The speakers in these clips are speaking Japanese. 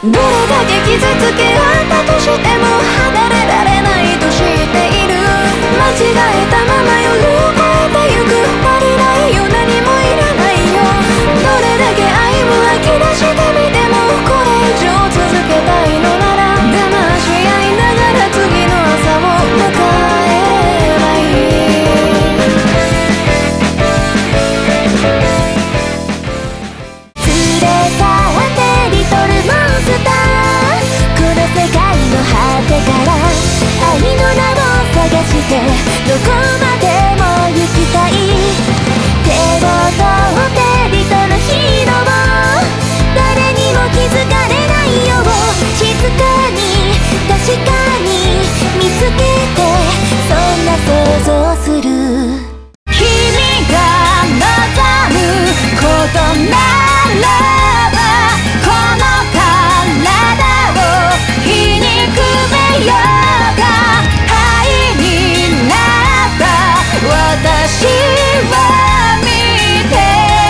どれだけ傷つけ合ったとしても離れられないと知っている。間違えたまま夜を越えてゆく。足りないよ、何もいらないよ。どれだけ愛を吐き出してみてもこれ以上続けたいのなら騙し合いながら次の朝を迎えばいい。連れ去ってリトルモンスター、この世界の果てから愛の名を探してどこまでも行きたい。手を取ってリトルヒーロー、誰にも気づかれないよう静かに確かに見つけて、そんな想像する。君が望むことならばこの体を皮肉めようが、愛になった私を見て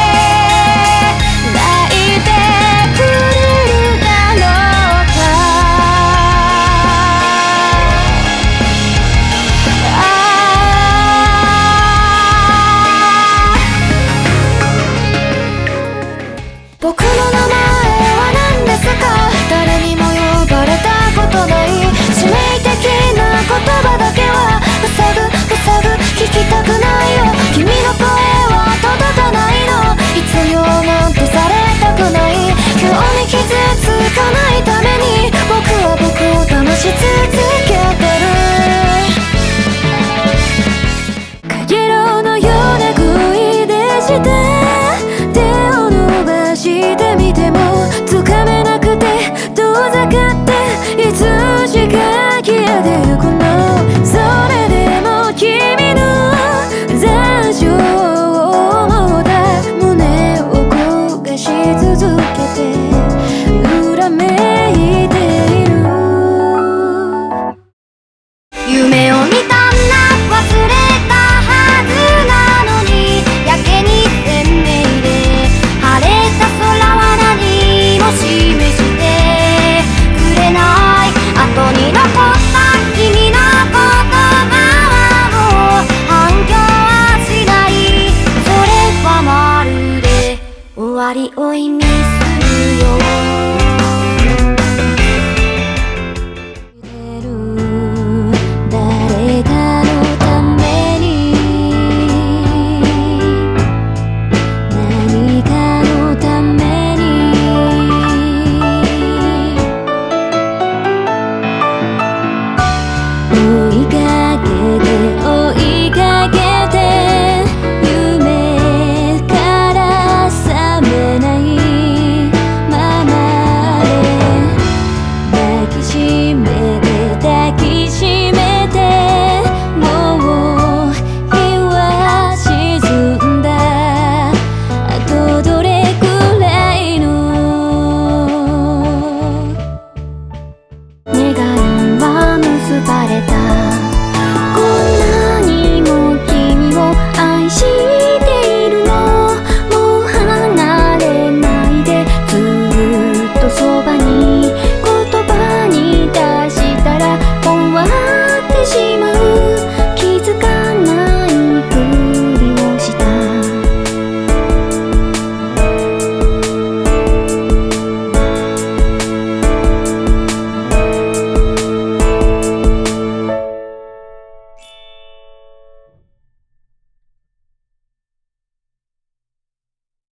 泣いてくれるだろうか。僕の名前は何ですか？誰にも呼ばれたことない致命的な言葉だけは塞ぐ聞きたくないよ。君の声は届かないの、必要なんてされたくない。今日に傷つかないために僕は僕を騙し続けてる。かげろうのような恋でして手を伸ばしてみてもつかめなくて遠ざかっていつしか消えてゆくの。それでも君の残照を思った胸を焦がし続けて揺らめいている。夢を見たんだ忘れたはずなのにやけに鮮明で晴れた空は何も示してくれない。後に残った君の言葉はもう反響はしない。それはまるで終わりを意味するよ。誰かのために何かのために追いかけて夢から覚めないままで抱きしめてもう日は沈んだ。あとどれくらいの願いは結ばれた。